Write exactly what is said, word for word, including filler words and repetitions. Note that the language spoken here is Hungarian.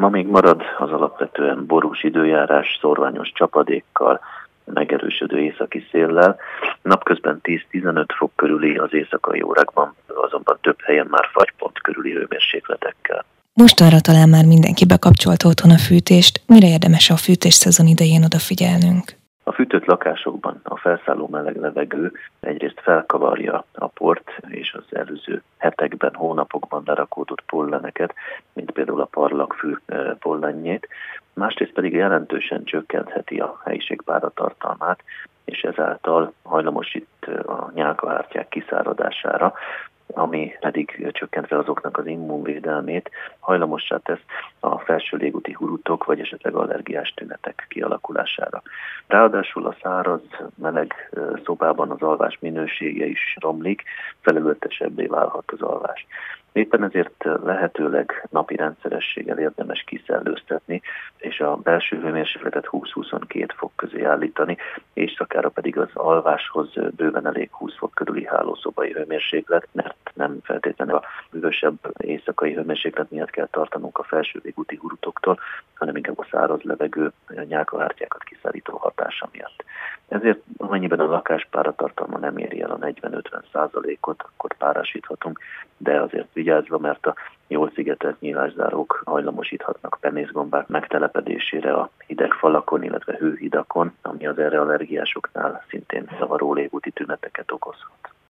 Ma még marad az alapvetően borús időjárás, szórványos csapadékkal, megerősödő északi széllel. Napközben tíz-tizenöt fok körüli, az éjszakai órákban azonban több helyen már fagypont körüli hőmérsékletekkel. Mostanra talán már mindenki bekapcsolta otthon a fűtést. Mire érdemes a fűtés szezon idején odafigyelnünk? A fűtött lakásokban a felszálló meleg levegő egyrészt felkavarja a port és az előző hetekben, hónapokban lerakódott polleneket, mint például a parlagfű pollenjét, másrészt pedig jelentősen csökkentheti a helyiség páratartalmát, és ezáltal hajlamosít a nyálkahártyák kiszáradására, ami pedig csökkentve azoknak az immunvédelmét hajlamossá tesz a felső légúti hurutok vagy esetleg allergiás tünetek kialakulására. Ráadásul a száraz, meleg szobában az alvás minősége is romlik, felületesebbé válhat az alvás. Éppen ezért lehetőleg napi rendszerességgel érdemes kiszellőztetni, és a belső hőmérsékletet húsz-huszonkettő fok közé állítani, éjszakára pedig az alváshoz bőven elég húsz fok körüli hálószobai hőmérséklet, mert nem feltétlenül a hűvösebb éjszakai hőmérséklet miatt kell tartanunk a felső légúti hurutoktól, hanem inkább a száraz levegő nyálkahártyákat kiszárító hatása miatt. Ezért amennyiben a lakás páratartalma nem éri el a negyven-ötven százalékot, akkor párásíthatunk, de azért vigyázva, mert a jól szigetelt nyílászárók hajlamosíthatnak penészgombák megtelepedésére a hideg falakon, illetve hőhidakon, ami az erre allergiásoknál szintén zavaró légúti tüneteket okozhat.